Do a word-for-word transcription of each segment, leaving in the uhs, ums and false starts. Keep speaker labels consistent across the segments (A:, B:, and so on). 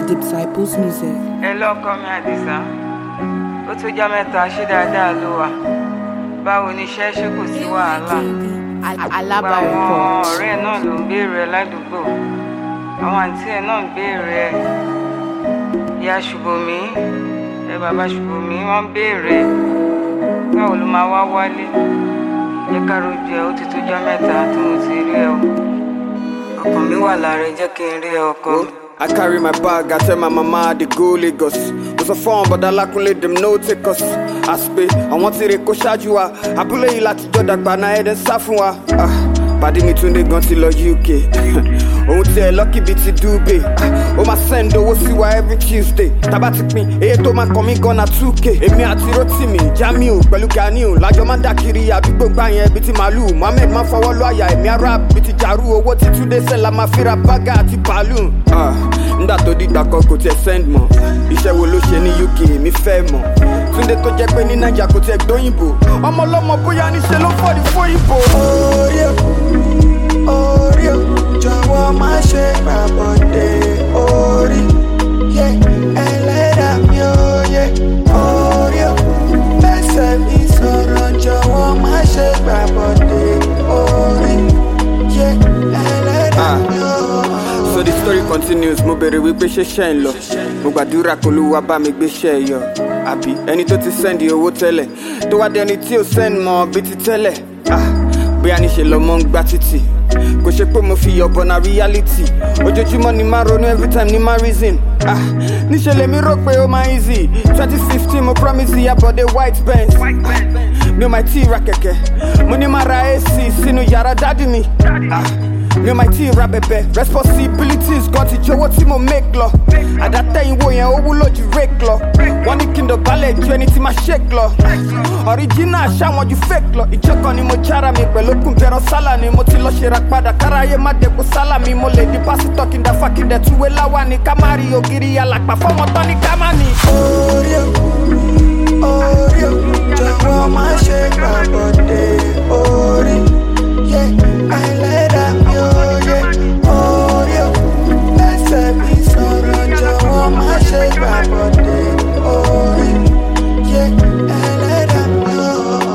A: the Disciples music.
B: Hello, come here, Adisa. Ó tó jọ́ mẹ́ta ṣé dáadáa ló wà. Báwo ni iṣẹ́ ṣe kò sí wàhálà?
A: Alábàárẹ̀
B: Àwọn
A: pọ̀.
B: ọ̀rẹ́ ẹ̀ náà ló ń béèrè ẹ ládùúgbò. Àwọn àǹtí ẹ̀ náà ń béèrè ẹ. Ìyá Ṣùbọ́mi, ẹ bàbá Ṣùbọ́mi, wọ́n ń béèrè. Báwo ló máa wá wálé? Jẹ́ ká rojú ẹ, ó ti tó jọ́ mẹ́ta tí mo ti rí ẹ o. Ọkàn mi wà lára ẹ, jẹ́ kí n rí ẹ ọkọ mi.
C: I carry my bag, I tell my mama they go Lagos. Was a phone, but I like let them know take us. I spay, I want to go Shajua. I pull a lot to Jodak Bana and Safua. Ah, Paddy me to the gun till U K. Oh, tell lucky bit to Dubai. Oh, my send over see why every Tuesday. Tabatic me, eh, to my coming gonna two K. Eh, me at Rotimi, Jamiu, Belukaniu, like your man Dakiri, I do bang a bit malu. Mohamed man for lawyer, me a rap, bit Jaru, what it today sell a mafira bagati balloon. Ah. Nda to di dako ko te send mo iṣẹ́ wo ló ṣe ní U K mi fẹ́ mọ̀ Túndé tó jẹ́ pé ní Naija kò te gbóyìnbó ọmọ ọlọ́mọ bóyá níṣe ló fọ́ di fóyìnbó.
D: Orí o, orí o, jọ̀wọ́ má ṣe gbàbọ̀dé orí yẹ ẹlẹ́dàá mi ò yẹ orí o, bẹ́sẹ̀ mi sọ̀rọ̀ jọ̀wọ́ má ṣe gbàbọ̀dé orí yẹ ẹlẹ́dàá mi ò.
C: So the story continues, mo bèrè wípé ṣe ṣe ń lọ mo gbàdúrà kó ló wá bá mi gbé ṣe yọ àbí ẹni tó ti send owó tẹ́lẹ̀ tó wá dé ẹni tí ò send mọ́ bí ti tẹ́lẹ̀ ah bóyá níṣe lọ́mọ ń gbá títì kò ṣe pé mo fi yọ̀bọ̀ na reality ojoojúmọ́ ni máa ronú every time ni máa reason ah níṣe lèmi rò pé ó máa easy twenty fifteen mo promise ìyá bọ̀dé white Benz mi ò máa tí ì ra kẹ̀kẹ́ mo ní máa ra A C sínú yàrá dádì mi ah. Me and my team rap bebe responsibilities got it yo what mo make law at that time wo yen owo loju rake law one ni kindo ballet ju ẹni tí ma shake law original sha won ju fake law ijokan ni mo jara mi pẹ̀lú kun pero sala ni mo ti lọ ṣe ra padà karaye ma de ko sala mi mo le di pastor kinda fakinde tuwe lawa ni kamari ogiri alapa fomo ton ni kamani
D: Orí o, orí o, jọ̀wọ́ má ṣe gbàbọ̀dé orí yẹ ẹlẹ́dàá mi ò yẹ orí o, bẹ́sẹ̀ mi sọ̀rọ̀ jọ̀wọ́ má ṣe gbàbọ̀dé orí yẹ ẹlẹ́dàá mi ò.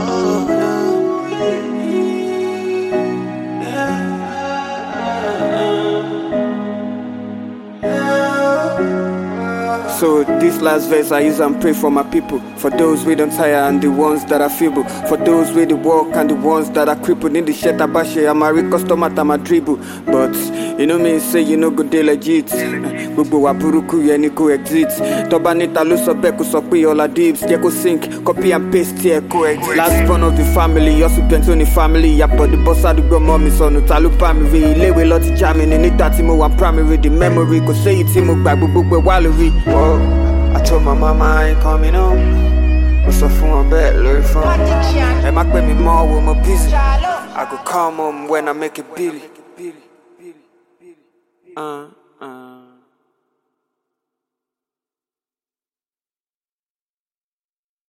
C: So this last verse I use and pray for my people. For those we don't tire and the ones that are feeble. For those with the walk and the ones that are crippled. In the shed abashe, I'm a real customer to my dribble. But you know me say you know good day legit. Gbogbo wa buruku ye ni ko exit. Toba nita lo so be ko so pe all our dips. Ye ko sink, copy and paste here ko exit. Last born of the family, also plenty on the family. Ya but the boss adu go mommy so no talu family. Ilewe lot jamming in it that mo one primary. The memory ko say it mo gba gbogbo wallery. I told my mama I ain't coming home. What's up for my bed, Larry phone? And my baby mom with my busy. I could come home when I make it Billy. Uh.